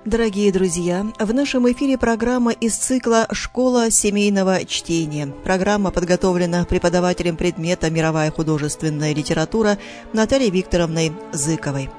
Дорогие друзья, в нашем эфире программа из цикла «Школа семейного чтения». Программа подготовлена преподавателем предмета «Мировая художественная литература» Натальей Викторовной Зыковой.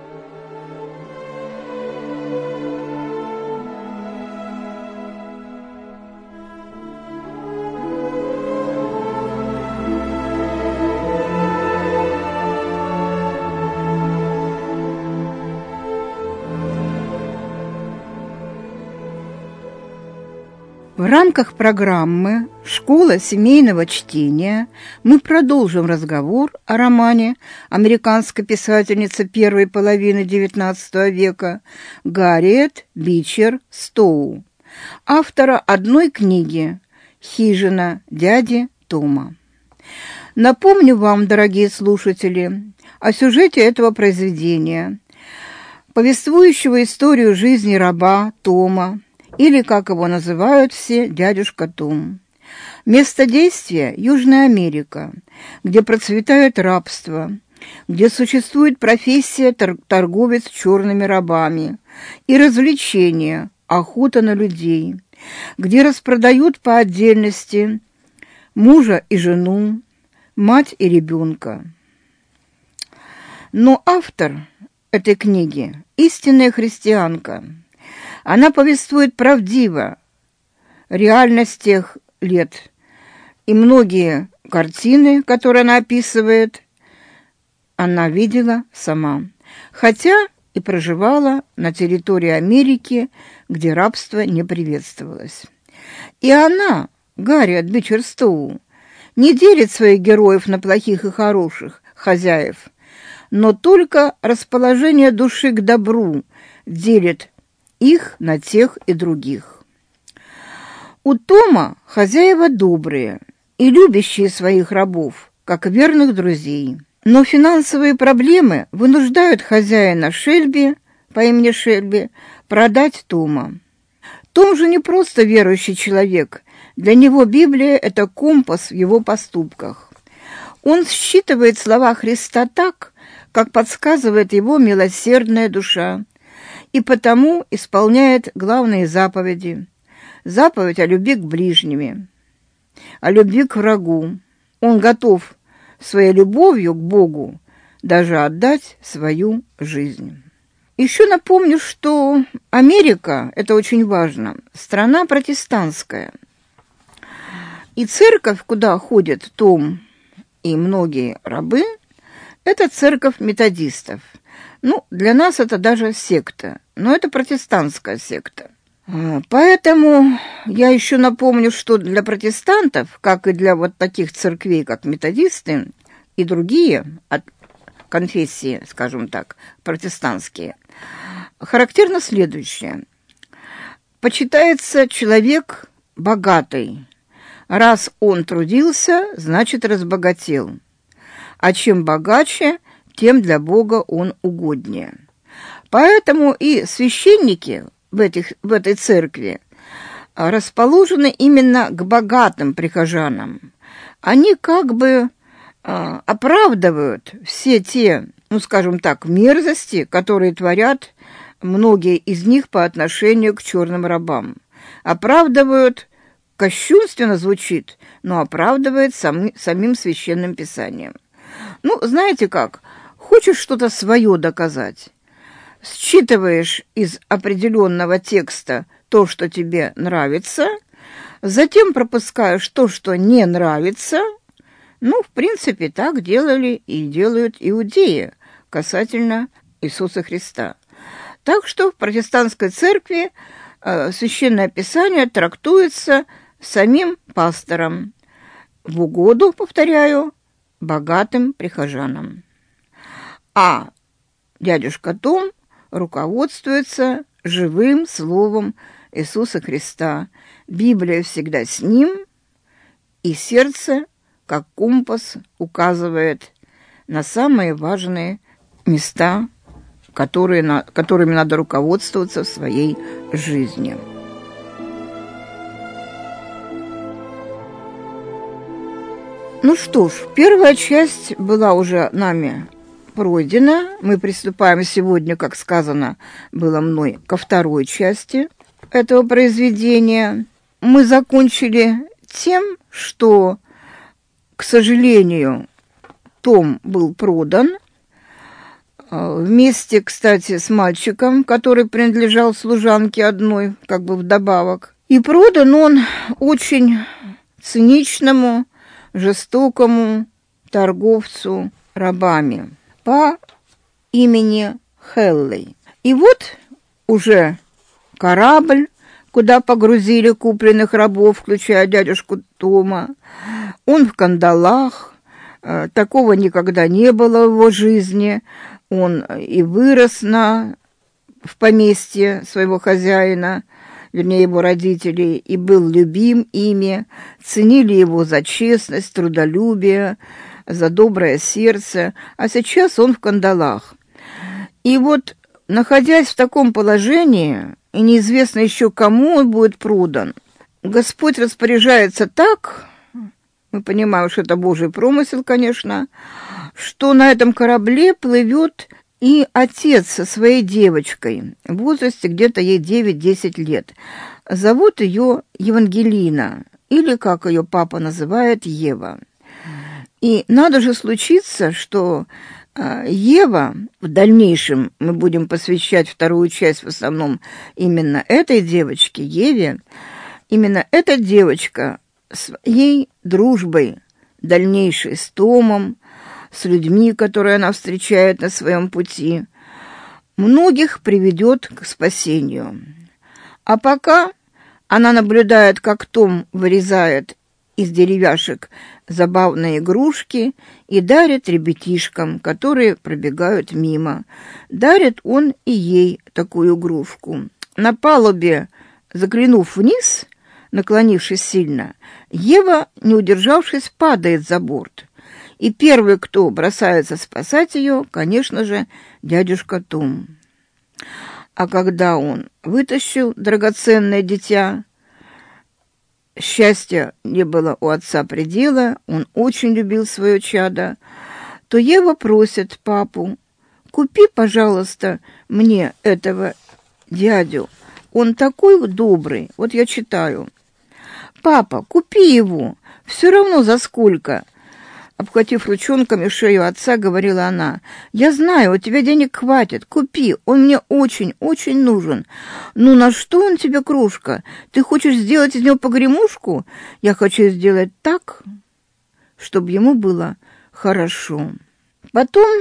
В рамках программы «Школа семейного чтения» мы продолжим разговор о романе американской писательницы первой половины XIX века Гарриет Бичер Стоу, автора одной книги «Хижина дяди Тома». Напомню вам, дорогие слушатели, о сюжете этого произведения, повествующего историю жизни раба Тома, или, как его называют все, дядюшка Том. Место действия – Южная Америка, где процветает рабство, где существует профессия торговец черными рабами и развлечения, охота на людей, где распродают по отдельности мужа и жену, мать и ребенка. Но автор этой книги – истинная христианка. Она повествует правдиво реальность тех лет, и многие картины, которые она описывает, она видела сама, хотя и проживала на территории Америки, где рабство не приветствовалось. И она, Гарриет Бичер Стоу, не делит своих героев на плохих и хороших хозяев, но только расположение души к добру делит их на тех и других. У Тома хозяева добрые и любящие своих рабов, как верных друзей. Но финансовые проблемы вынуждают хозяина Шельби, по имени Шельби, продать Тома. Том же не просто верующий человек. Для него Библия – это компас в его поступках. Он считывает слова Христа так, как подсказывает его милосердная душа, и потому исполняет главные заповеди. Заповедь о любви к ближнему, о любви к врагу. Он готов своей любовью к Богу даже отдать свою жизнь. Еще напомню, что Америка, это очень важно, страна протестантская. И церковь, куда ходят Том и многие рабы, это церковь методистов. Для нас это даже секта, но это протестантская секта. Поэтому я еще напомню, что для протестантов, как и для вот таких церквей, как методисты и другие конфессии, скажем так, протестантские, характерно следующее. Почитается человек богатый. Раз он трудился, значит, разбогател. А чем богаче, тем для Бога он угоднее. Поэтому и священники в этой церкви расположены именно к богатым прихожанам. Они как бы оправдывают все те, скажем так, мерзости, которые творят многие из них по отношению к черным рабам. Оправдывают, кощунственно звучит, но оправдывает самим священным писанием. Знаете как? Хочешь что-то свое доказать? Считываешь из определенного текста то, что тебе нравится, затем пропускаешь то, что не нравится. В принципе, так делали и делают иудеи касательно Иисуса Христа. Так что в протестантской церкви Священное Писание трактуется самим пастором в угоду, повторяю, богатым прихожанам. А дядюшка Том руководствуется живым словом Иисуса Христа. Библия всегда с ним, и сердце, как компас, указывает на самые важные места, которыми надо руководствоваться в своей жизни. Что ж, первая часть была уже нами пройдено. Мы приступаем сегодня, как сказано было мной, ко второй части этого произведения. Мы закончили тем, что, к сожалению, том был продан вместе, кстати, с мальчиком, который принадлежал служанке одной, как бы вдобавок. И продан он очень циничному, жестокому торговцу рабами по имени Хеллей. И вот уже корабль, куда погрузили купленных рабов, включая дядюшку Тома. Он в кандалах, такого никогда не было в его жизни. Он и вырос в поместье своего хозяина, вернее, его родителей, и был любим ими, ценили его за честность, трудолюбие, за доброе сердце, а сейчас он в кандалах. И вот, находясь в таком положении, и неизвестно еще кому он будет продан, Господь распоряжается так, мы понимаем, что это Божий промысел, конечно, что на этом корабле плывет и отец со своей девочкой, в возрасте где-то ей 9-10 лет. Зовут ее Евангелина, или, как ее папа называет, Ева. И надо же случиться, что Ева, в дальнейшем мы будем посвящать вторую часть в основном именно этой девочке, Еве, именно эта девочка своей дружбой дальнейшей с Томом, с людьми, которые она встречает на своем пути, многих приведет к спасению. А пока она наблюдает, как Том вырезает из деревяшек забавные игрушки и дарит ребятишкам, которые пробегают мимо. Дарит он и ей такую игрушку. На палубе, заглянув вниз, наклонившись сильно, Ева, не удержавшись, падает за борт. И первый, кто бросается спасать ее, конечно же, дядюшка Том. А когда он вытащил драгоценное дитя, счастья не было у отца предела, он очень любил свое чадо, то Ева просит папу: «Купи, пожалуйста, мне этого дядю, он такой добрый». Вот я читаю: «Папа, купи его, все равно за сколько». Обхватив ручонками шею отца, говорила она: «Я знаю, у тебя денег хватит, купи, он мне очень-очень нужен. Ну на что он тебе, кружка? Ты хочешь сделать из него погремушку? Я хочу сделать так, чтобы ему было хорошо». Потом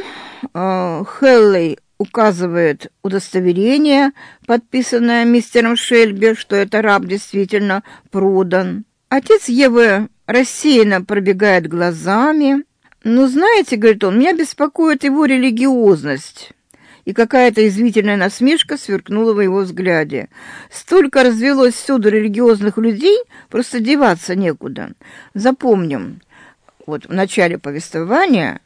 Хеллей указывает удостоверение, подписанное мистером Шельби, что это раб действительно продан. Отец Евы рассеянно пробегает глазами. «Ну, знаете, — говорит он, — меня беспокоит его религиозность». И какая-то извительная насмешка сверкнула в его взгляде. Столько развелось всюду религиозных людей, просто деваться некуда. Запомним, вот в начале повествования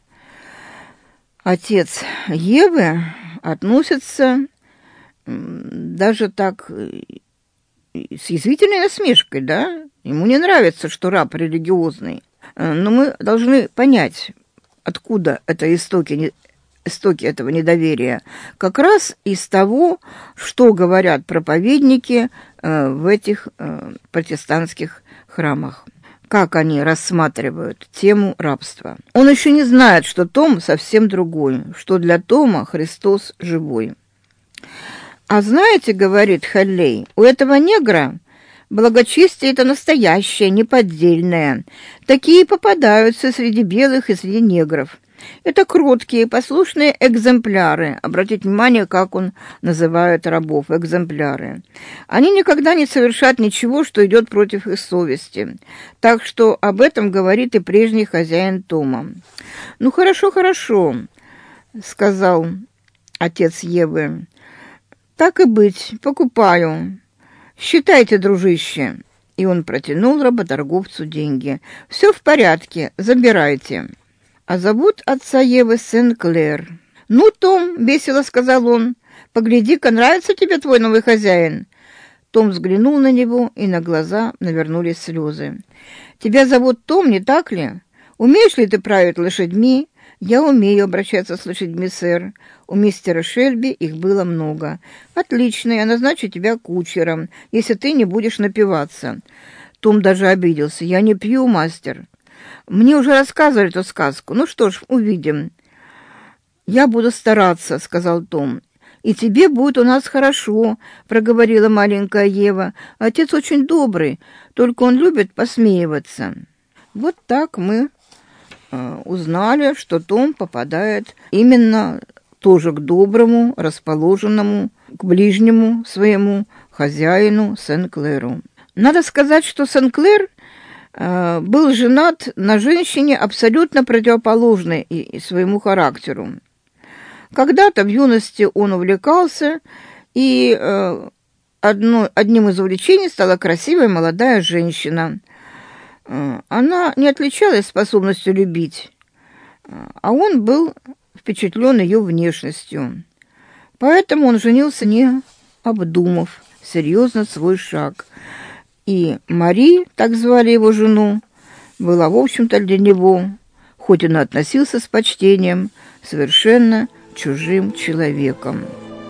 отец Евы относится даже так с язвительной насмешкой, да? Ему не нравится, что раб религиозный. Но мы должны понять, откуда это истоки этого недоверия. Как раз из того, что говорят проповедники в этих протестантских храмах. Как они рассматривают тему рабства. Он еще не знает, что Том совсем другой, что для Тома Христос живой. «А знаете, — говорит Хеллей, — у этого негра благочестие это настоящее, неподдельное. Такие попадаются среди белых и среди негров. Это кроткие, послушные экземпляры». Обратите внимание, как он называет рабов, экземпляры. «Они никогда не совершат ничего, что идет против их совести. Так что об этом говорит и прежний хозяин Тома». «Ну, хорошо, хорошо», — сказал отец Евы. «Так и быть, покупаю. Считайте, дружище». И он протянул работорговцу деньги. «Все в порядке, забирайте». А зовут отца Евы Сен-Клер. «Ну, Том, — весело сказал он, — погляди-ка, нравится тебе твой новый хозяин?» Том взглянул на него, и на глаза навернулись слезы. «Тебя зовут Том, не так ли? «Умеешь ли ты править лошадьми?» «Я умею обращаться с лошадьми, сэр. У мистера Шельби их было много». «Отлично, я назначу тебя кучером, если ты не будешь напиваться». Том даже обиделся. «Я не пью, мастер. Мне уже рассказывали эту сказку. Ну что ж, увидим». «Я буду стараться», — сказал Том. «И тебе будет у нас хорошо», — проговорила маленькая Ева. «Отец очень добрый, только он любит посмеиваться». Вот так мы узнали, что Том попадает именно тоже к доброму, расположенному, к ближнему своему хозяину Сен-Клэру. Надо сказать, что Сен-Клэр был женат на женщине абсолютно противоположной своему характеру. Когда-то в юности он увлекался, и одним из увлечений стала красивая молодая женщина. Она не отличалась способностью любить, а он был впечатлен ее внешностью. Поэтому он женился, не обдумав серьезно свой шаг. И Мари, так звали его жену, была, в общем-то, для него, хоть он и относился с почтением, совершенно чужим человеком.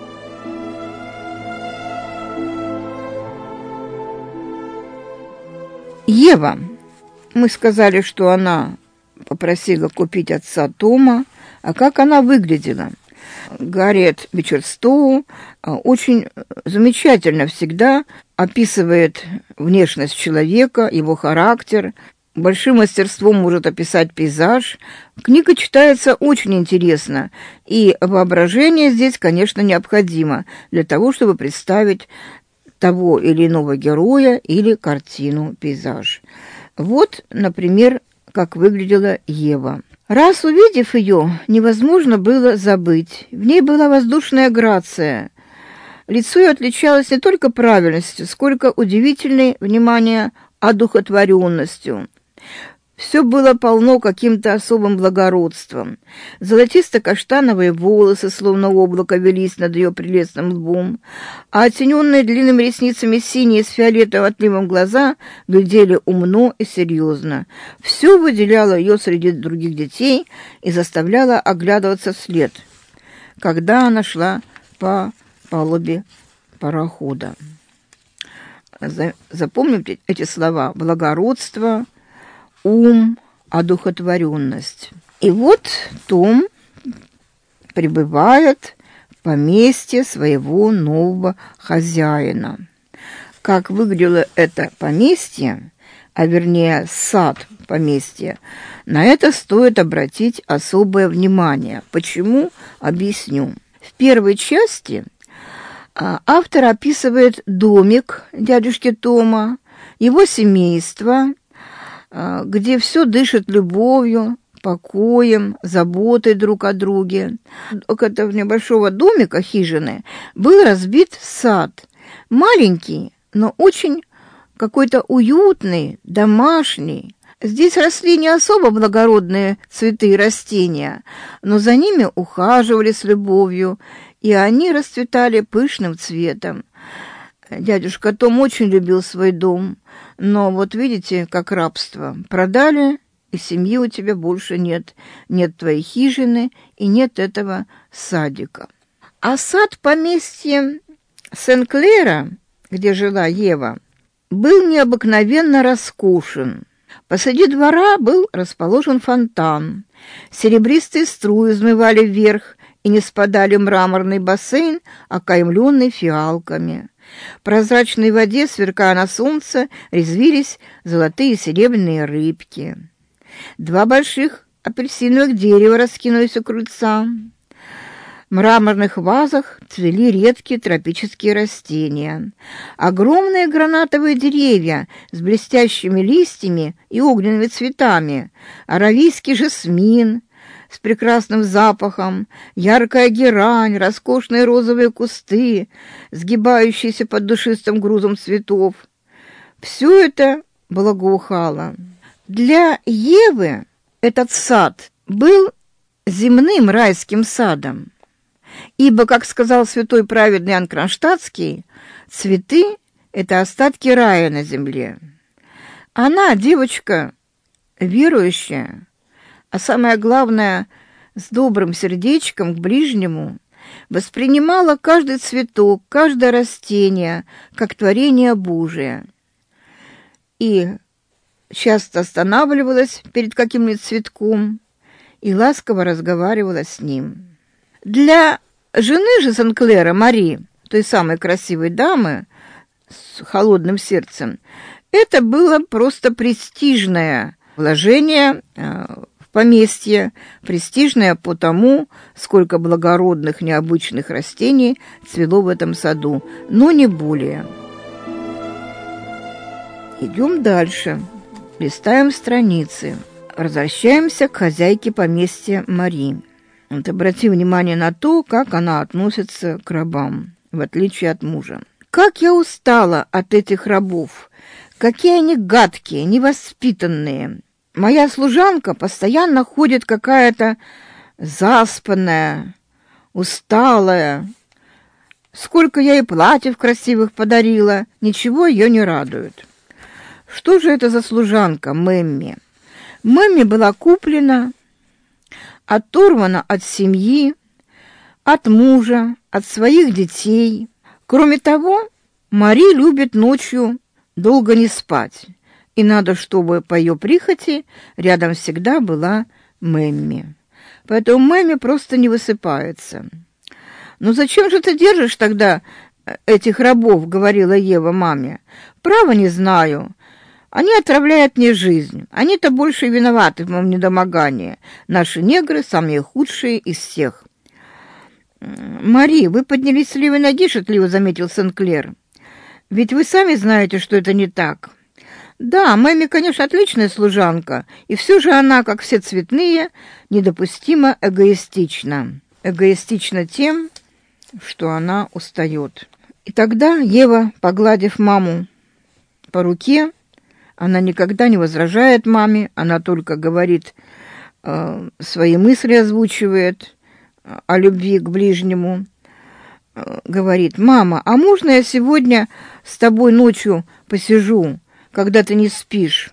Ева. Мы сказали, что она попросила купить отца Тома, а как она выглядела? Гарриет Бичерстоу очень замечательно всегда описывает внешность человека, его характер, большим мастерством может описать пейзаж. Книга читается очень интересно, и воображение здесь, конечно, необходимо для того, чтобы представить того или иного героя или картину, пейзаж. Вот, например, как выглядела Ева. Раз увидев ее, невозможно было забыть. В ней была воздушная грация. Лицо ее отличалось не только правильностью, сколько удивительной, внимание, одухотворенностью. Все было полно каким-то особым благородством. Золотисто-каштановые волосы, словно облако, велись над ее прелестным лбом, а оттененные длинными ресницами синие с фиолетовым отливом глаза глядели умно и серьезно. Все выделяло ее среди других детей и заставляло оглядываться вслед, когда она шла по палубе парохода. Запомните эти слова: благородство, ум, одухотворенность. И вот Том прибывает в поместье своего нового хозяина. Как выглядело это поместье, а вернее сад поместья, на это стоит обратить особое внимание. Почему? Объясню. В первой части автор описывает домик дядюшки Тома, его семейство, где все дышит любовью, покоем, заботой друг о друге. К этого небольшого домика, хижины, был разбит сад. Маленький, но очень какой-то уютный, домашний. Здесь росли не особо благородные цветы и растения, но за ними ухаживали с любовью, и они расцветали пышным цветом. Дядюшка Том очень любил свой дом, но вот видите, как рабство. Продали, и семьи у тебя больше нет. Нет твоей хижины и нет этого садика. А сад поместья Сен-Клэра, где жила Ева, был необыкновенно роскошен. Посреди двора был расположен фонтан. Серебристые струи взмывали вверх и не спадали в мраморный бассейн, окаймленный фиалками. В прозрачной воде, сверкая на солнце, резвились золотые и серебряные рыбки. 2 больших апельсиновых дерева раскинулись у крыльца. В мраморных вазах цвели редкие тропические растения. Огромные гранатовые деревья с блестящими листьями и огненными цветами, аравийский жасмин с прекрасным запахом, яркая герань, роскошные розовые кусты, сгибающиеся под душистым грузом цветов. Все это благоухало. Для Евы этот сад был земным райским садом, ибо, как сказал святой праведный Иоанн Кронштадтский, цветы — это остатки рая на земле. Она, девочка верующая, а самое главное, с добрым сердечком к ближнему, воспринимала каждый цветок, каждое растение как творение Божие. И часто останавливалась перед каким-нибудь цветком и ласково разговаривала с ним. Для жены же Сен-Клера, Мари, той самой красивой дамы с холодным сердцем, это было просто престижное вложение в поместье, престижное по тому, сколько благородных, необычных растений цвело в этом саду, но не более. Идем дальше, листаем страницы, возвращаемся к хозяйке поместья Мари. Вот обрати внимание на то, как она относится к рабам, в отличие от мужа. «Как я устала от этих рабов! Какие они гадкие, невоспитанные! Моя служанка постоянно ходит какая-то заспанная, усталая. Сколько я ей платьев красивых подарила, ничего ее не радует. Что же это за служанка Мэмми? Мэмми была куплена, оторвана от семьи, от мужа, от своих детей. Кроме того, Мари любит ночью долго не спать, и надо, чтобы по ее прихоти рядом всегда была Мэмми. Поэтому Мэмми просто не высыпается. «Ну зачем же ты держишь тогда этих рабов?» — говорила Ева маме. «Право не знаю. Они отравляют мне жизнь. Они-то больше виноваты в моем недомогании. Наши негры самые худшие из всех». «Мари, вы поднялись с левой ноги», — шутливо заметил Сен-Клер. «Ведь вы сами знаете, что это не так». «Да, Мэмми, конечно, отличная служанка, и все же она, как все цветные, недопустимо эгоистична. Эгоистична тем, что она устает». И тогда Ева, погладив маму по руке, она никогда не возражает маме, она только говорит, свои мысли озвучивает о любви к ближнему. Говорит: «Мама, а можно я сегодня с тобой ночью посижу, когда ты не спишь?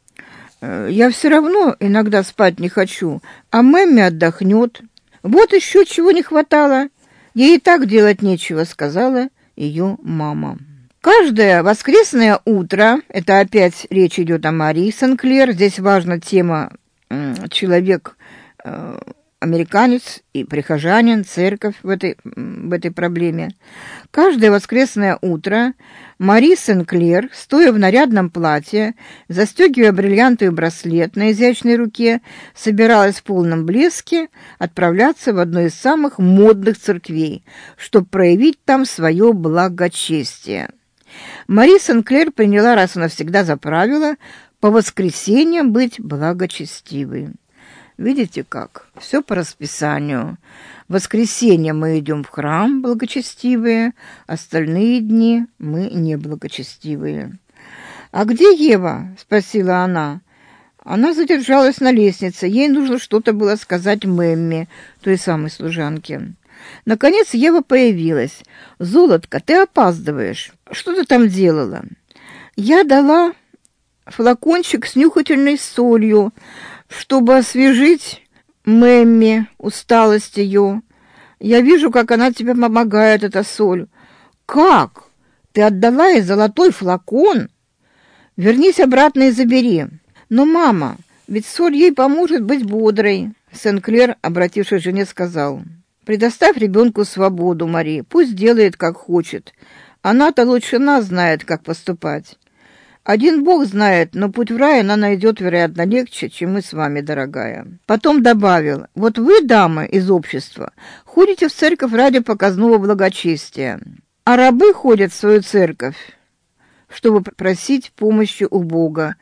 Я все равно иногда спать не хочу, а Мэмми отдохнет. Вот еще чего не хватало. Ей и так делать нечего», — сказала ее мама. Каждое воскресное утро, это опять речь идет о Мари Сен-Клер, здесь важна тема человек, американец и прихожанин, церковь в этой проблеме. Каждое воскресное утро Мари Сен-Клер, стоя в нарядном платье, застегивая бриллиантовый браслет на изящной руке, собиралась в полном блеске отправляться в одну из самых модных церквей, чтобы проявить там свое благочестие. Мари Сен-Клер приняла раз и навсегда за правило по воскресеньям быть благочестивой. Видите как? Все по расписанию. В воскресенье мы идем в храм благочестивые, остальные дни мы неблагочестивые. «А где Ева?» – спросила она. Она задержалась на лестнице. Ей нужно что-то было сказать Мэмми, той самой служанке. Наконец Ева появилась. «Золотко, ты опаздываешь. Что ты там делала?» «Я дала флакончик с нюхательной солью, чтобы освежить Мэмми, усталость ее. Я вижу, как она тебе помогает, эта соль». «Как? Ты отдала ей золотой флакон? Вернись обратно и забери». «Но, мама, ведь соль ей поможет быть бодрой», — Сен-Клер, обратившись к жене, сказал. «Предоставь ребенку свободу, Мари, пусть делает, как хочет. Она-то лучше нас знает, как поступать. Один Бог знает, но путь в рай она найдет, вероятно, легче, чем мы с вами, дорогая». Потом добавил: «Вот вы, дамы из общества, ходите в церковь ради показного благочестия, а рабы ходят в свою церковь, чтобы просить помощи у Бога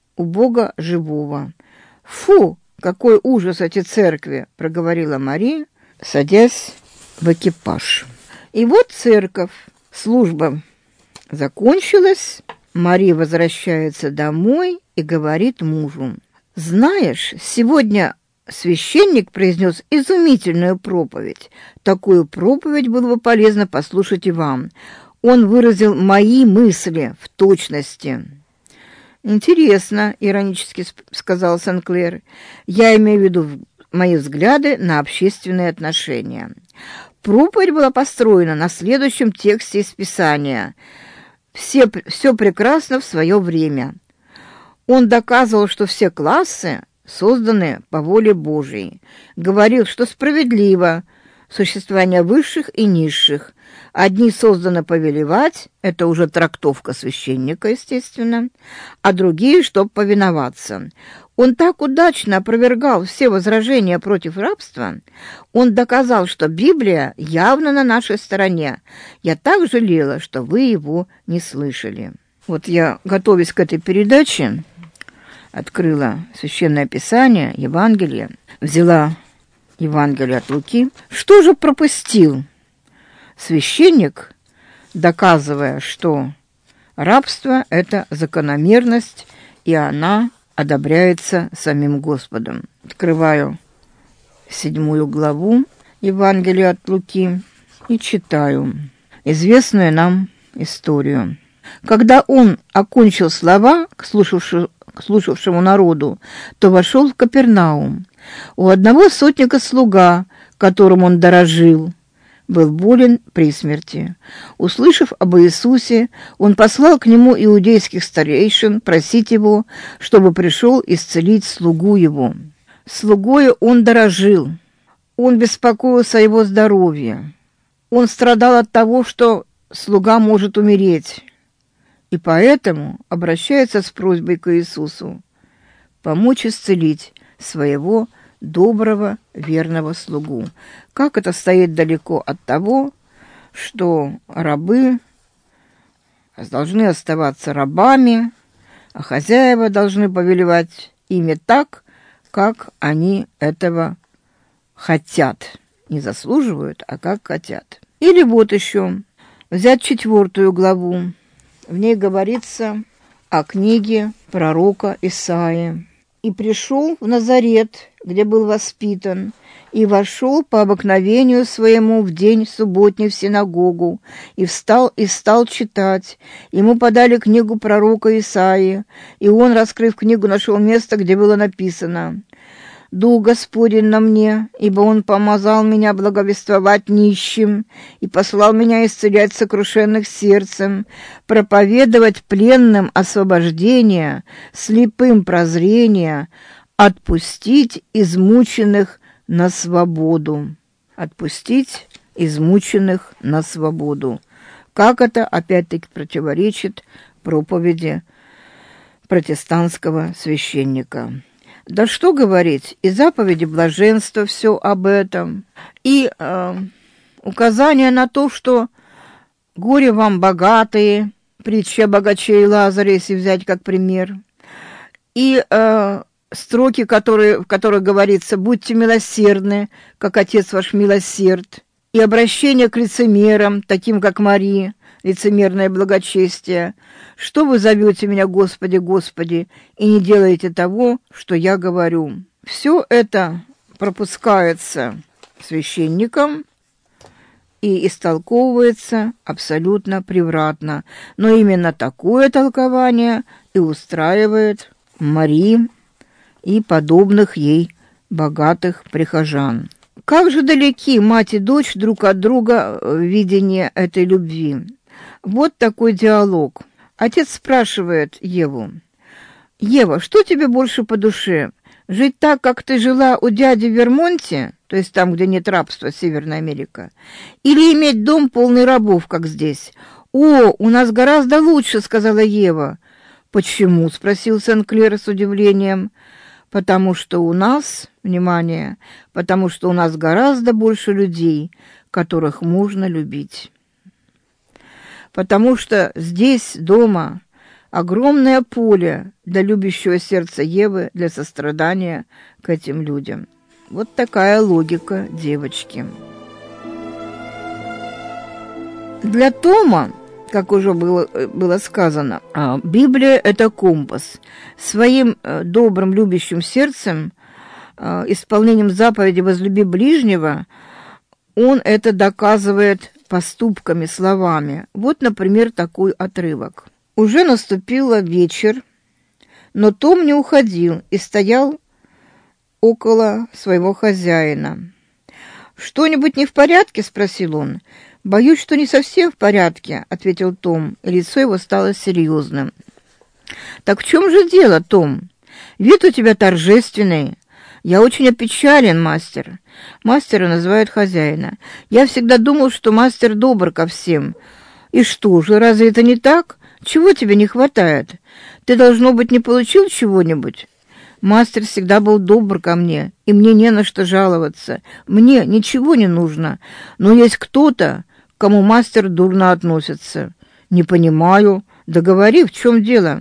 живого». «Фу, какой ужас эти церкви!» — проговорила Мари, садясь в экипаж. И вот церковь, служба закончилась, Мари возвращается домой и говорит мужу: «Знаешь, сегодня священник произнес изумительную проповедь. Такую проповедь было бы полезно послушать и вам. Он выразил мои мысли в точности». «Интересно», — иронически сказал Сен-Клер. «Я имею в виду мои взгляды на общественные отношения». Проповедь была построена на следующем тексте из Писания. «Все прекрасно в свое время». Он доказывал, что все классы созданы по воле Божией. Говорил, что справедливо существование высших и низших. Одни созданы повелевать, это уже трактовка священника, естественно, а другие, чтобы повиноваться. Он так удачно опровергал все возражения против рабства, он доказал, что Библия явно на нашей стороне. Я так жалела, что вы его не слышали. Вот я, готовясь к этой передаче, открыла Священное Писание, Евангелие, взяла Евангелие от Луки. Что же пропустил священник, доказывая, что рабство – это закономерность, и она одобряется самим Господом? Открываю 7 главу Евангелия от Луки и читаю известную нам историю. Когда он окончил слова к слушавшему народу, то вошел в Капернаум. У одного сотника слуга, которым он дорожил, был болен при смерти. Услышав об Иисусе, он послал к нему иудейских старейшин просить его, чтобы пришел исцелить слугу его. Слугою он дорожил, он беспокоился о его здоровье. Он страдал от того, что слуга может умереть, и поэтому обращается с просьбой к Иисусу помочь исцелить своего доброго, верного слугу. Как это стоит далеко от того, что рабы должны оставаться рабами, а хозяева должны повелевать ими так, как они этого хотят. Не заслуживают, а как хотят. Или вот еще взять 4 главу. В ней говорится о книге пророка Исаии. «И пришел в Назарет, где был воспитан, и вошел по обыкновению своему в день субботний в синагогу, и встал и стал читать. Ему подали книгу пророка Исаии, и он, раскрыв книгу, нашел место, где было написано: «Дух Господень на мне, ибо Он помазал меня благовествовать нищим и послал меня исцелять сокрушенных сердцем, проповедовать пленным освобождение, слепым прозрение, отпустить измученных на свободу». Отпустить измученных на свободу. Как это, опять-таки, противоречит проповеди протестантского священника? Да что говорить, и заповеди блаженства все об этом, и указание на то, что горе вам богатые, притча о богаче и Лазаре, если взять как пример, и строки, в которых говорится: «Будьте милосердны, как Отец ваш милосерд», и обращение к лицемерам, таким как Мария, лицемерное благочестие. «Что вы зовете меня, Господи, Господи, и не делаете того, что я говорю?» Все это пропускается священником и истолковывается абсолютно превратно. Но именно такое толкование и устраивает Марию и подобных ей богатых прихожан. Как же далеки мать и дочь друг от друга в видении этой любви. Вот такой диалог. Отец спрашивает Еву: «Ева, что тебе больше по душе? Жить так, как ты жила у дяди в Вермонте, то есть там, где нет рабства, Северная Америка, или иметь дом полный рабов, как здесь?» «О, у нас гораздо лучше», — сказала Ева. «Почему?» — спросил Сен-Клер с удивлением. «Потому что у нас, внимание, потому что у нас гораздо больше людей, которых можно любить. Потому что здесь, дома, огромное поле для любящего сердца Евы, для сострадания к этим людям». Вот такая логика девочки. Для Тома, как уже было сказано, Библия – это компас. Своим добрым, любящим сердцем, исполнением заповеди «возлюби ближнего», он это доказывает поступками, словами. Вот, например, такой отрывок. «Уже наступил вечер, Но Том не уходил и стоял около своего хозяина. «Что-нибудь не в порядке?» — спросил он. «Боюсь, что не совсем в порядке», — ответил Том, и лицо его стало серьезным. «Так в чем же дело, Том? Вид у тебя торжественный. Я очень опечален, мастер». Мастера называют хозяина. «Я всегда думал, что мастер добр ко всем». «И что же, разве это не так? Чего тебе не хватает? Ты, должно быть, не получил чего-нибудь?» «Мастер всегда был добр ко мне, и мне не на что жаловаться. Мне ничего не нужно, но есть кто-то, к кому мастер дурно относится». «Не понимаю. Да говори, в чем дело?»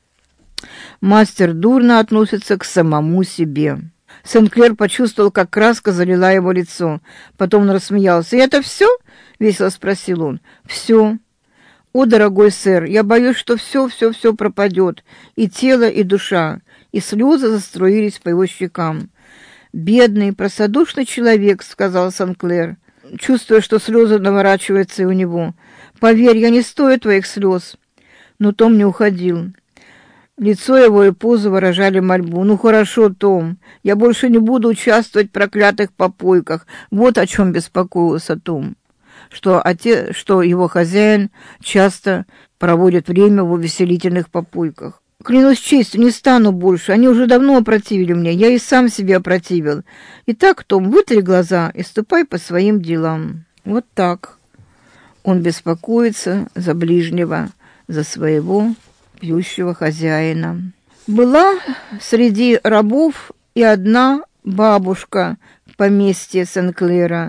«Мастер дурно относится к самому себе». Сен-Клер почувствовал, как краска залила его лицо. Потом он рассмеялся. «И это все?» — весело спросил он. «Все. О, дорогой сэр, я боюсь, что все пропадет, и тело, и душа». И слезы заструились по его щекам. «Бедный, простодушный человек», — сказал Сен-Клер, чувствуя, что слезы наворачиваются и у него. «Поверь, я не стою твоих слез». Но Том не уходил. Лицо его и позу выражали мольбу. «Ну хорошо, Том, я больше не буду участвовать в проклятых попойках». Вот о чем беспокоился Том, что его хозяин часто проводит время в увеселительных попойках. «Клянусь честью, не стану больше. Они уже давно опротивили мне. Я и сам себе опротивил. Итак, Том, вытри глаза и ступай по своим делам». Вот так он беспокоится за ближнего, за своего пьющего хозяина. Была среди рабов и одна бабушка в поместье Сен-Клера,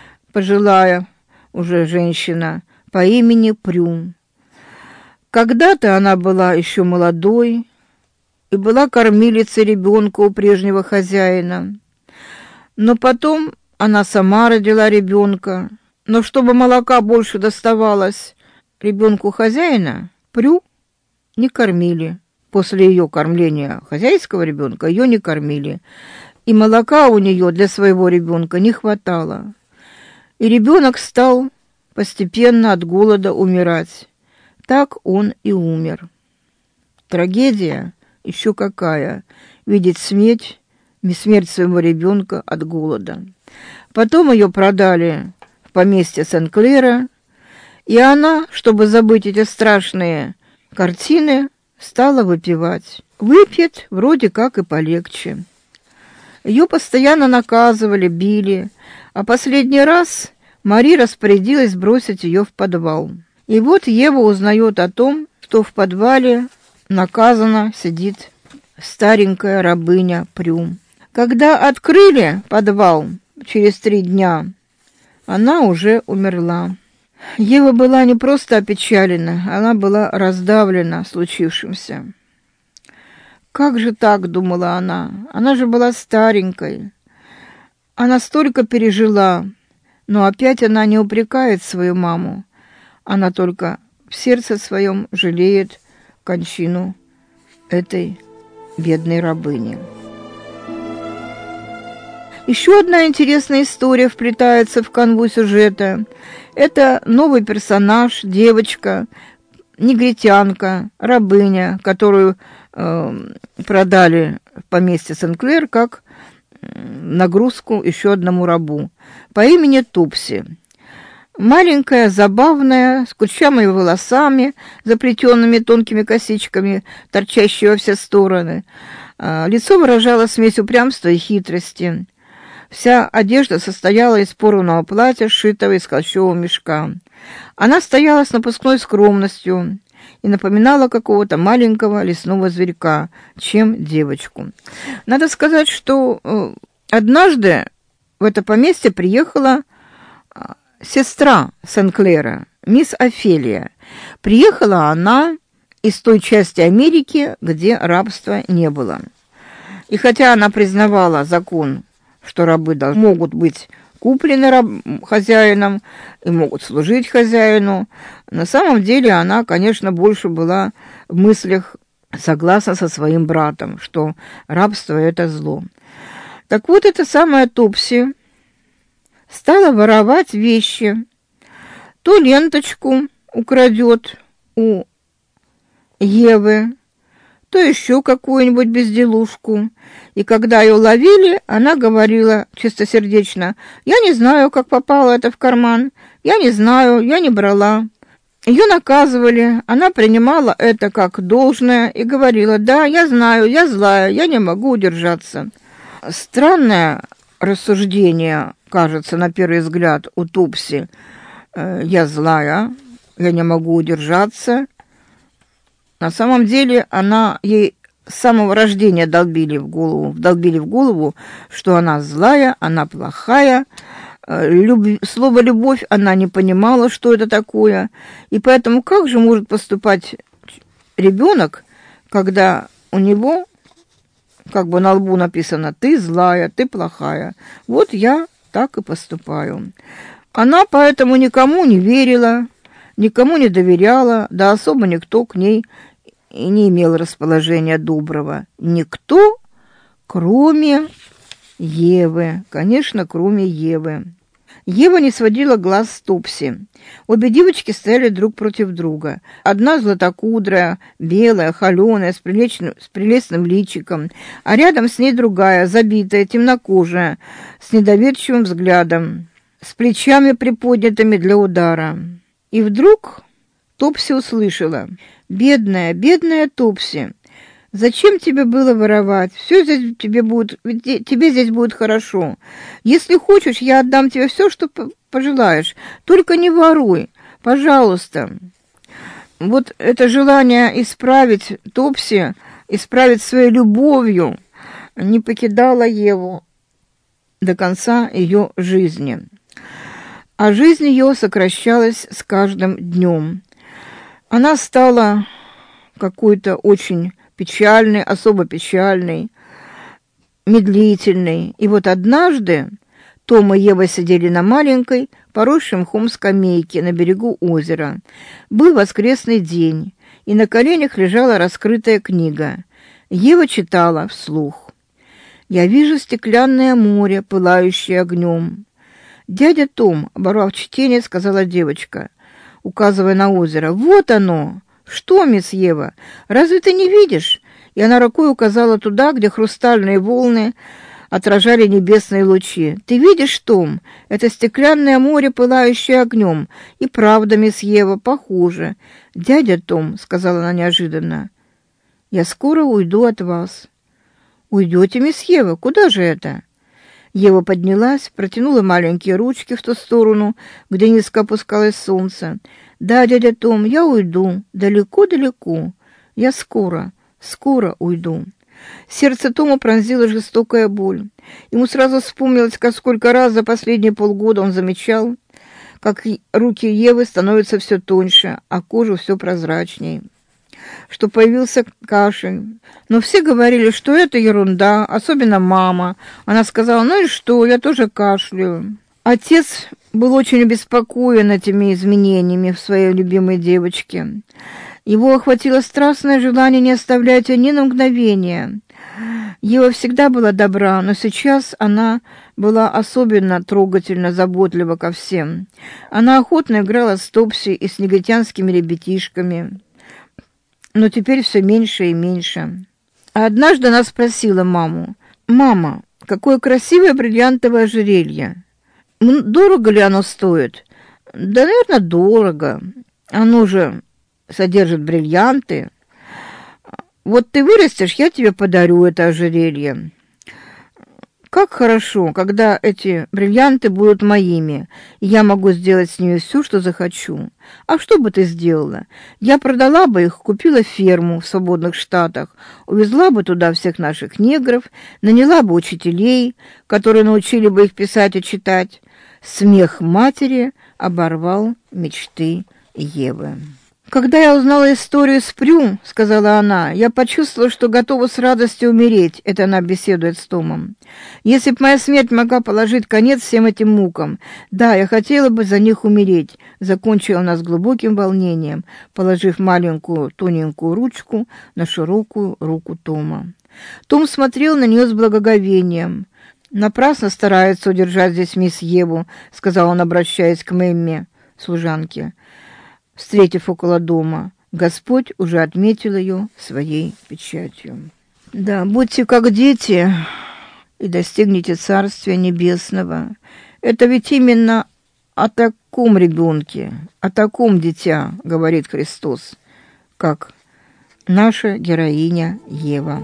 пожилая уже женщина по имени Прю. Когда-то она была еще молодой и была кормилицей ребенка у прежнего хозяина. Но потом она сама родила ребенка. Но чтобы молока больше доставалось ребенку хозяина, Прю не кормили. После ее кормления хозяйского ребенка ее не кормили. И молока у нее для своего ребенка не хватало. И ребенок стал постепенно от голода умирать. Так он и умер. Трагедия еще какая — видеть смерть своего ребенка от голода. Потом ее продали в поместье Сен-Клера, и она, чтобы забыть эти страшные картины, стала выпивать. Выпьет вроде как и полегче. Ее постоянно наказывали, били, а последний раз Мари распорядилась бросить ее в подвал. И вот Ева узнает о том, что в подвале наказана сидит старенькая рабыня Прю. Когда открыли подвал через 3 дня, она уже умерла. Ева была не просто опечалена, она была раздавлена случившимся. «Как же так?» — думала она. «Она же была старенькой. Она столько пережила, но опять она не упрекает свою маму. Она только в сердце своем жалеет кончину этой бедной рабыни». Еще одна интересная история вплетается в канву сюжета. Это новый персонаж, девочка, негритянка, рабыня, которую продали в поместье Сен-Клер как нагрузку еще одному рабу по имени Тупси. Маленькая, забавная, с кучерявыми волосами, заплетенными тонкими косичками, торчащие во все стороны. Лицо выражало смесь упрямства и хитрости. Вся одежда состояла из порванного платья, сшитого из холщового мешка. Она стояла с напускной скромностью и напоминала какого-то маленького лесного зверька, чем девочку. Надо сказать, что однажды в это поместье приехала сестра Сен-Клера, мисс Офелия. Приехала она из той части Америки, где рабства не было. И хотя она признавала закон, что рабы могут быть куплены хозяином и могут служить хозяину, на самом деле она, конечно, больше была в мыслях согласна со своим братом, что рабство – это зло. Так вот, эта самая Тупси стала воровать вещи. То ленточку украдет у Евы, то то еще какую-нибудь безделушку. И когда ее ловили, она говорила чистосердечно: «Я не знаю, как попало это в карман, я не знаю, я не брала». Ее наказывали, она принимала это как должное и говорила: «Да, я знаю, я злая, я не могу удержаться». Странное рассуждение, кажется, на первый взгляд, у Тупси. «Я злая, я не могу удержаться». На самом деле ей с самого рождения вдолбили в голову, что она злая, она плохая. Слово «любовь» она не понимала, что это такое. И поэтому как же может поступать ребенок, когда у него как бы на лбу написано: «Ты злая, ты плохая». Вот я так и поступаю. Она поэтому никому не верила, никому не доверяла, да особо никто к ней и не имел расположения доброго. Никто, кроме Евы. Конечно, кроме Евы. Ева не сводила глаз с Тупси. Обе девочки стояли друг против друга. Одна златокудрая, белая, холеная, с прелестным личиком, а рядом с ней другая, забитая, темнокожая, с недоверчивым взглядом, с плечами приподнятыми для удара. И вдруг Тупси услышала: «Бедная, бедная Тупси, зачем тебе было воровать? Все здесь тебе здесь будет хорошо. Если хочешь, я отдам тебе все, что пожелаешь. Только не воруй, пожалуйста». Вот это желание исправить Тупси, исправить своей любовью, не покидало Еву до конца ее жизни. А жизнь ее сокращалась с каждым днем. Она стала какой-то очень печальный, особо печальный, медлительный. И вот однажды Том и Ева сидели на маленькой, поросшей мхом скамейке на берегу озера. Был воскресный день, и на коленях лежала раскрытая книга. Ева читала вслух: «Я вижу стеклянное море, пылающее огнем». «Дядя Том», — оборвав чтение, сказала девочка, указывая на озеро: «Вот оно!» «Что, мисс Ева, разве ты не видишь?» И она рукой указала туда, где хрустальные волны отражали небесные лучи. «Ты видишь, Том, это стеклянное море, пылающее огнем. И правда, мисс Ева, похоже». «Дядя Том», — сказала она неожиданно, — «я скоро уйду от вас». «Уйдете, мисс Ева? Куда же это?» Ева поднялась, протянула маленькие ручки в ту сторону, где низко опускалось солнце. «Да, дядя Том, я уйду, далеко-далеко. Я скоро уйду». Сердце Тома пронзила жестокая боль. Ему сразу вспомнилось, сколько раз за последние полгода он замечал, как руки Евы становятся все тоньше, а кожа все прозрачней, что появился кашель. Но все говорили, что это ерунда, особенно мама. Она сказала: «Ну и что, я тоже кашляю». Отец был очень обеспокоен этими изменениями в своей любимой девочке. Его охватило страстное желание не оставлять ее ни на мгновение. Ева всегда была добра, но сейчас она была особенно трогательно заботлива ко всем. Она охотно играла с Топси и с негритянскими ребятишками, но теперь все меньше и меньше. А однажды она спросила маму: «Мама, какое красивое бриллиантовое ожерелье! Дорого ли оно стоит?» «Да, наверное, дорого. Оно же содержит бриллианты. Вот ты вырастешь, я тебе подарю это ожерелье». «Как хорошо, когда эти бриллианты будут моими, и я могу сделать с ними все, что захочу. А что бы ты сделала? Я продала бы их, купила ферму в свободных штатах, увезла бы туда всех наших негров, наняла бы учителей, которые научили бы их писать и читать». Смех матери оборвал мечты Евы. «Когда я узнала историю с Прю, — сказала она, — я почувствовала, что готова с радостью умереть». Это она беседует с Томом. «Если б моя смерть могла положить конец всем этим мукам, да, я хотела бы за них умереть», — закончила она с глубоким волнением, положив маленькую тоненькую ручку на широкую руку Тома. Том смотрел на нее с благоговением. «Напрасно старается удержать здесь мисс Еву», — сказал он, обращаясь к Мэмме, служанке, встретив около дома. Господь уже отметил ее своей печатью. Да, будьте как дети и достигните Царствия Небесного. Это ведь именно о таком ребенке, о таком дитя говорит Христос, как наша героиня Ева.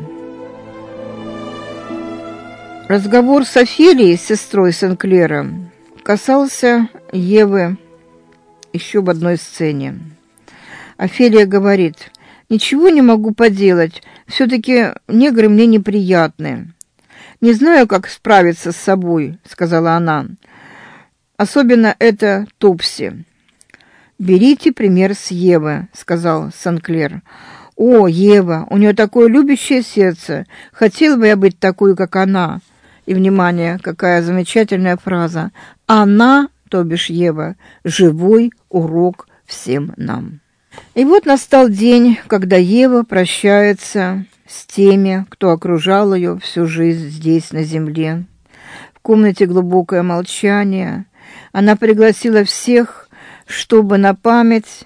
Разговор с Офелией, сестрой Сен-Клера, касался Евы еще в одной сцене. Офелия говорит: «Ничего не могу поделать, все-таки негры мне неприятны. Не знаю, как справиться с собой», — сказала она. «Особенно это Топси». «Берите пример с Евы», — сказал Сен-Клер. «О, Ева, у нее такое любящее сердце. Хотел бы я быть такой, как она». И, внимание, какая замечательная фраза. «Она, то бишь Ева, живой урок всем нам». И вот настал день, когда Ева прощается с теми, кто окружал ее всю жизнь здесь, на земле. В комнате глубокое молчание. Она пригласила всех, чтобы на память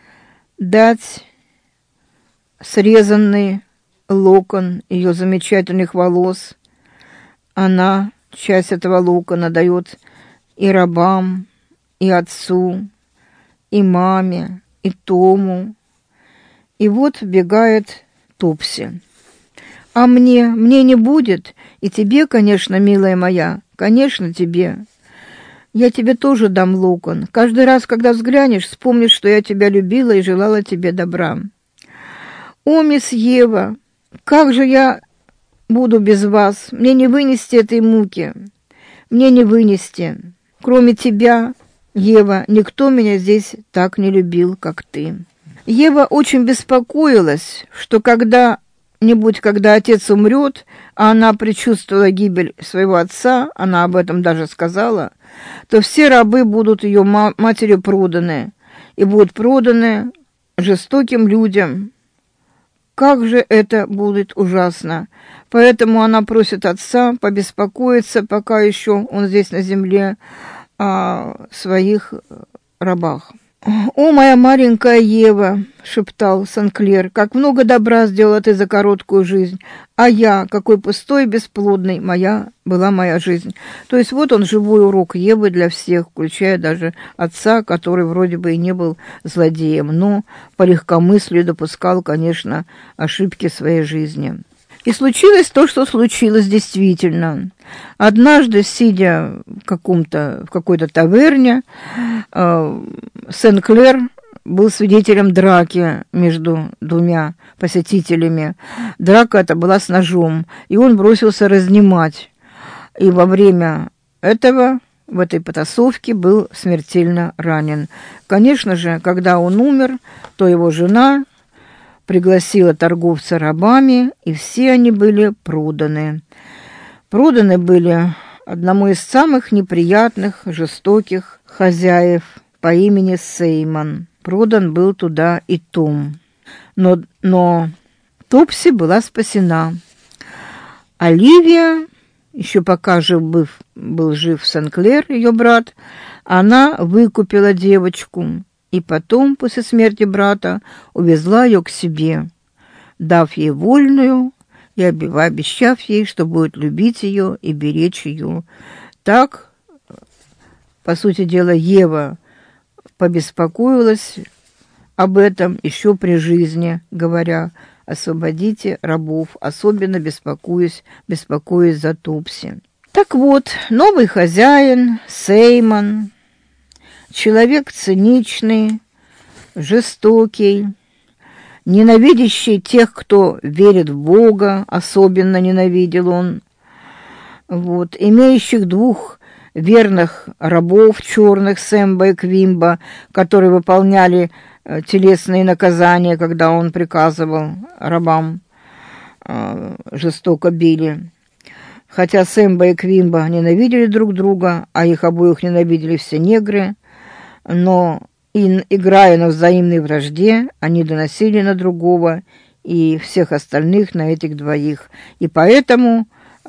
дать срезанный локон ее замечательных волос. Она часть этого локона дает и рабам, и отцу, и маме, и Тому. И вот вбегает Топси. «А мне не будет, и тебе, конечно, милая моя, конечно, тебе. Я тебе тоже дам локон. Каждый раз, когда взглянешь, вспомнишь, что я тебя любила и желала тебе добра. О, мисс Ева, как же я буду без вас? Мне не вынести этой муки. Мне не вынести. Кроме тебя, Ева, никто меня здесь так не любил, как ты». Ева очень беспокоилась, что когда отец умрет, а она предчувствовала гибель своего отца, она об этом даже сказала, то все рабы будут ее матерью проданы, и будут проданы жестоким людям. Как же это будет ужасно! Поэтому она просит отца побеспокоиться, пока еще он здесь на земле, о своих рабах. «О, моя маленькая Ева!» — шептал Сен-Клер. «Как много добра сделала ты за короткую жизнь! А я, какой пустой и бесплодной была моя жизнь!» То есть вот он, живой урок Евы для всех, включая даже отца, который вроде бы и не был злодеем, но по легкомыслию допускал, конечно, ошибки в своей жизни. И случилось то, что случилось действительно. Однажды, сидя в какой-то таверне, Сен-Клер был свидетелем драки между двумя посетителями. Драка эта была с ножом, и он бросился разнимать. И во время этого, в этой потасовке, был смертельно ранен. Конечно же, когда он умер, то его жена пригласила торговца рабами, и все они были проданы. Проданы были одному из самых неприятных, жестоких хозяев по имени Сеймон. Продан был туда и Том. Но Топси была спасена. Оливия, еще пока был жив Сен-Клер, ее брат, она выкупила девочку. И потом, после смерти брата, увезла ее к себе, дав ей вольную и обещав ей, что будет любить ее и беречь ее. Так, по сути дела, Ева побеспокоилась об этом еще при жизни, говоря: «Освободите рабов», особенно беспокоясь за Топси. Так вот, новый хозяин, Сеймон, человек циничный, жестокий, ненавидящий тех, кто верит в Бога, особенно ненавидел он, имеющих двух верных рабов черных, Сэмба и Квимба, которые выполняли телесные наказания, когда он приказывал рабам, жестоко били. Хотя Сэмба и Квимба ненавидели друг друга, а их обоих ненавидели все негры, но, играя на взаимной вражде, они доносили на другого и всех остальных на этих двоих. И поэтому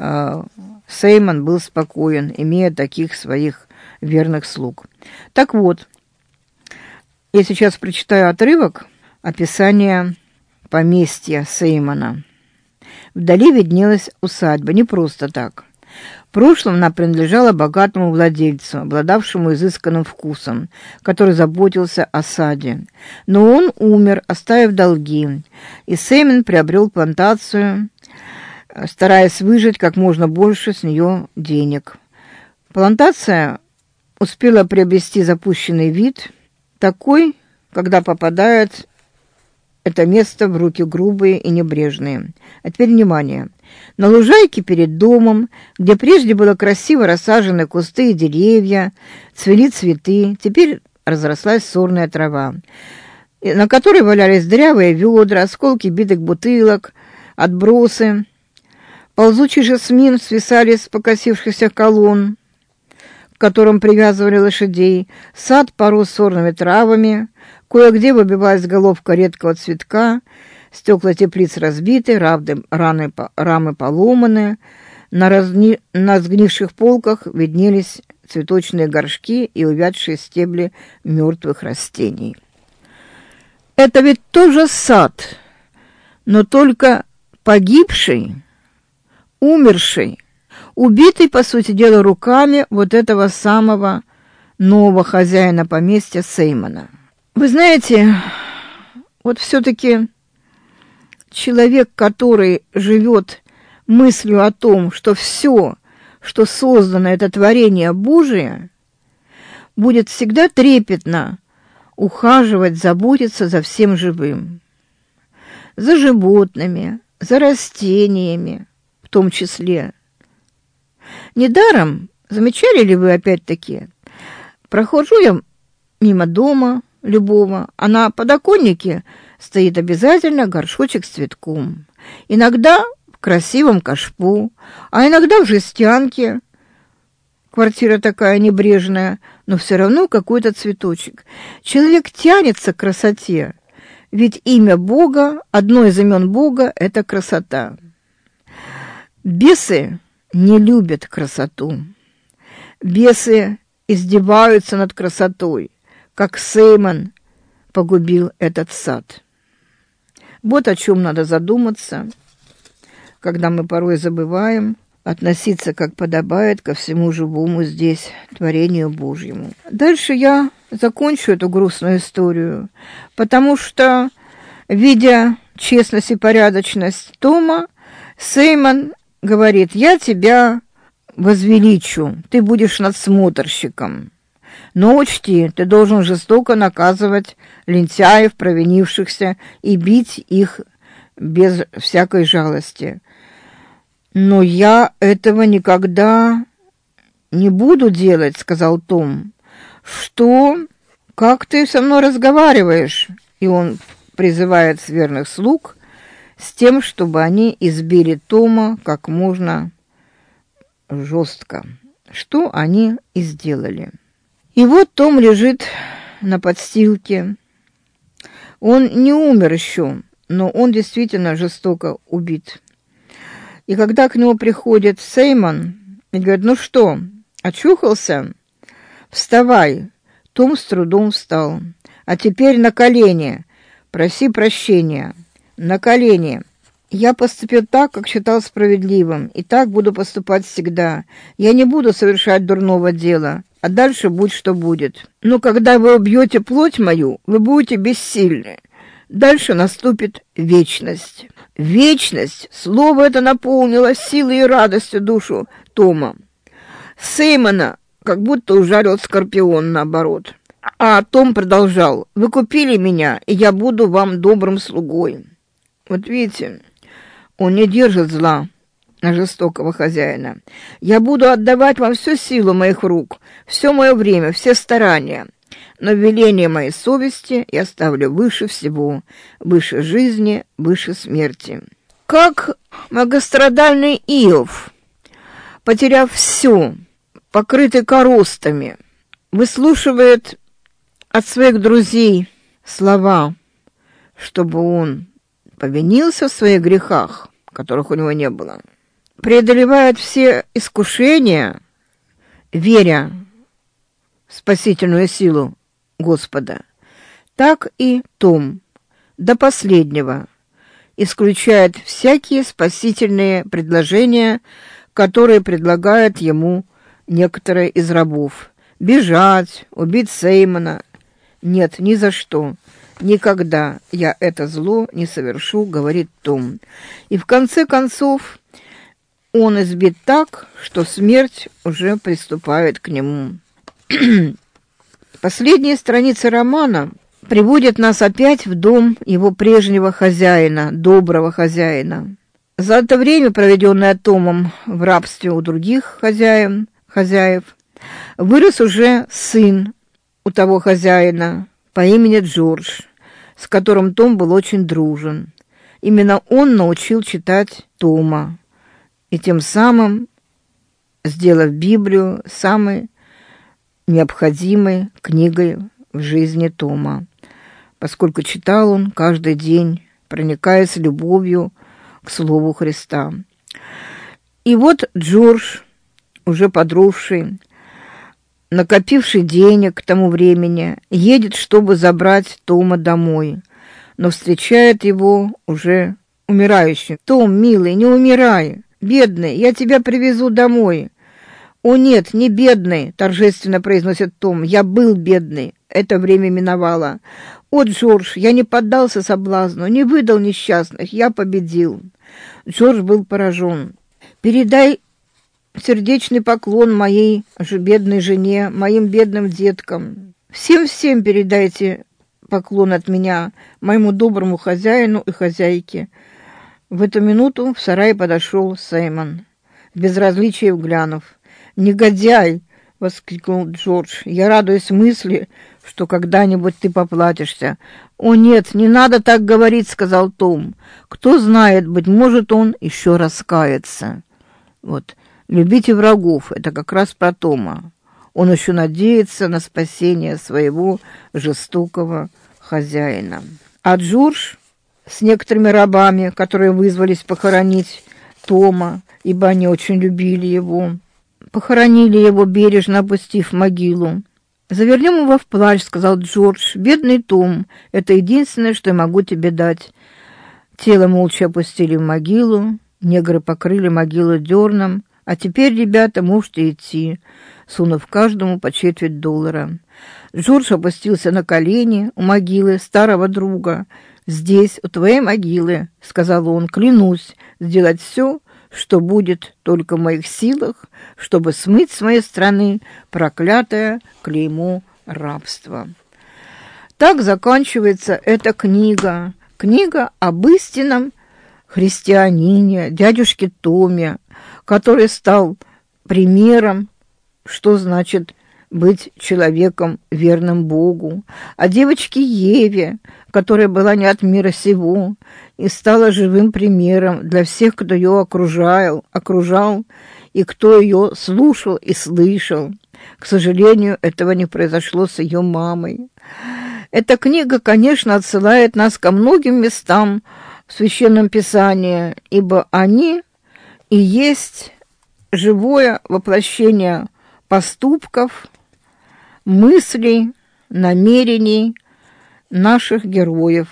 Сеймон был спокоен, имея таких своих верных слуг. Так вот, я сейчас прочитаю отрывок, описание поместья Сеймона. Вдали виднелась усадьба, не просто так. В прошлом она принадлежала богатому владельцу, обладавшему изысканным вкусом, который заботился о саде. Но он умер, оставив долги, и Сеймон приобрел плантацию, стараясь выжать как можно больше с нее денег. Плантация успела приобрести запущенный вид, такой, когда попадает это место в руки грубые и небрежные. А теперь внимание. На лужайке перед домом, где прежде было красиво рассажены кусты и деревья, цвели цветы, теперь разрослась сорная трава, на которой валялись дырявые ведра, осколки битых бутылок, отбросы. Ползучий жасмин свисали с покосившихся колонн, к которым привязывали лошадей. Сад порос сорными травами, кое-где выбивалась головка редкого цветка, стекла теплиц разбиты, рамы поломаны, на сгнивших полках виднелись цветочные горшки и увядшие стебли мертвых растений. Это ведь тоже сад, но только погибший, умерший, убитый, по сути дела, руками вот этого самого нового хозяина поместья Сеймона. Вы знаете, вот все-таки человек, который живет мыслью о том, что все, что создано, это творение Божие, будет всегда трепетно ухаживать, заботиться за всем живым, за животными, за растениями в том числе. Недаром, замечали ли вы опять-таки, прохожу я мимо дома любого, а на подоконнике стоит обязательно горшочек с цветком. Иногда в красивом кашпо, а иногда в жестянке. Квартира такая небрежная, но все равно какой-то цветочек. Человек тянется к красоте, ведь имя Бога, одно из имен Бога – это красота. Бесы не любят красоту. Бесы издеваются над красотой, как Сеймон погубил этот сад. Вот о чем надо задуматься, когда мы порой забываем относиться, как подобает, ко всему живому здесь, творению Божьему. Дальше я закончу эту грустную историю, потому что, видя честность и порядочность Тома, Сеймон говорит: «Я тебя возвеличу, ты будешь надсмотрщиком. Но учти, ты должен жестоко наказывать лентяев, провинившихся, и бить их без всякой жалости». «Но я этого никогда не буду делать», — сказал Том. «Что? Как ты со мной разговариваешь?» И он призывает верных слуг с тем, чтобы они избили Тома как можно жестко, что они и сделали. И вот Том лежит на подстилке. Он не умер еще, но он действительно жестоко убит. И когда к нему приходит Сеймон и говорит: «Ну что, очухался? Вставай». Том с трудом встал. «А теперь на колени, проси прощения, на колени. Я поступил так, как считал справедливым, и так буду поступать всегда. Я не буду совершать дурного дела, а дальше будь что будет. Но когда вы убьете плоть мою, вы будете бессильны. Дальше наступит вечность». Вечность, слово это наполнило силой и радостью душу Тома. Сеймона как будто ужалил скорпион, наоборот. А Том продолжал: «Вы купили меня, и я буду вам добрым слугой». Вот видите, он не держит зла на жестокого хозяина. «Я буду отдавать вам всю силу моих рук, все мое время, все старания. Но веление моей совести я ставлю выше всего, выше жизни, выше смерти». Как многострадальный Иов, потеряв все, покрытый коростами, выслушивает от своих друзей слова, чтобы он повинился в своих грехах, которых у него не было, преодолевает все искушения, веря в спасительную силу Господа, так и Том до последнего, исключает всякие спасительные предложения, которые предлагают ему некоторые из рабов. Бежать, убить Сеймона. Нет, ни за что. Никогда я это зло не совершу, говорит Том. И в конце концов он избит так, что смерть уже приступает к нему. Последние страницы романа приводят нас опять в дом его прежнего хозяина, доброго хозяина. За это время, проведенное Томом в рабстве у других хозяев, вырос уже сын у того хозяина по имени Джордж, с которым Том был очень дружен. Именно он научил читать Тома, и тем самым сделав Библию самой необходимой книгой в жизни Тома, поскольку читал он каждый день, проникаясь любовью к Слову Христа. И вот Джордж, уже подросший, накопивший денег к тому времени, едет, чтобы забрать Тома домой, но встречает его уже умирающим. «Том, милый, не умирай! Бедный, я тебя привезу домой!» «О нет, не бедный!» — торжественно произносит Том. «Я был бедный. Это время миновало. О, Джордж, я не поддался соблазну, не выдал несчастных. Я победил». Джордж был поражен. «Передай сердечный поклон моей же бедной жене, моим бедным деткам. Всем передайте поклон от меня, моему доброму хозяину и хозяйке». В эту минуту в сарай подошел Сеймон, безразличие глянув. «Негодяй!» — воскликнул Джордж. «Я радуюсь мысли, что когда-нибудь ты поплатишься». «О, нет, не надо так говорить», — сказал Том. «Кто знает, быть может, он еще раскается». Вот. «Любите врагов» — это как раз про Тома. Он еще надеется на спасение своего жестокого хозяина. А Джордж с некоторыми рабами, которые вызвались похоронить Тома, ибо они очень любили его, похоронили его, бережно опустив в могилу. «Завернем его в плащ», — сказал Джордж. «Бедный Том, это единственное, что я могу тебе дать». Тело молча опустили в могилу, негры покрыли могилу дерном. «А теперь, ребята, можете идти», сунув каждому по $4. Джордж опустился на колени у могилы старого друга. «Здесь, у твоей могилы», — сказал он, — «клянусь сделать все, что будет только в моих силах, чтобы смыть с моей страны проклятое клеймо рабства». Так заканчивается эта книга. Книга об истинном христианине, дядюшке Томе, который стал примером, что значит быть человеком верным Богу, о девочке Еве, которая была не от мира сего и стала живым примером для всех, кто ее окружал и кто ее слушал и слышал. К сожалению, этого не произошло с ее мамой. Эта книга, конечно, отсылает нас ко многим местам в Священном Писании, ибо они и есть живое воплощение поступков, мыслей, намерений наших героев.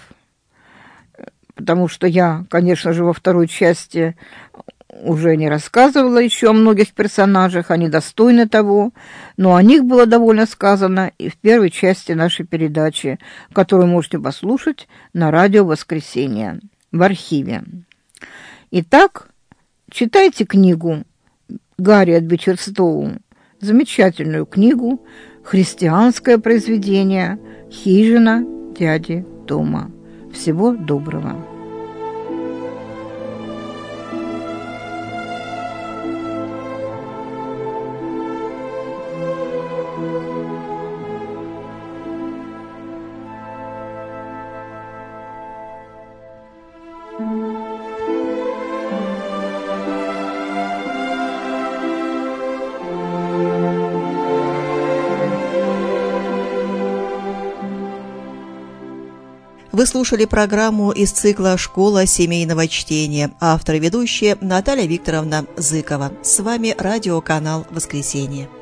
Потому что я, конечно же, во второй части уже не рассказывала еще о многих персонажах, они достойны того, но о них было довольно сказано и в первой части нашей передачи, которую можете послушать на радио «Воскресенье» в архиве. Итак, читайте книгу Гарриет Бичерстоу, замечательную книгу, христианское произведение «Хижина дяди Тома». Всего доброго. Вы слушали программу из цикла «Школа семейного чтения». Автор и ведущая Наталья Викторовна Зыкова. С вами радиоканал «Воскресенье».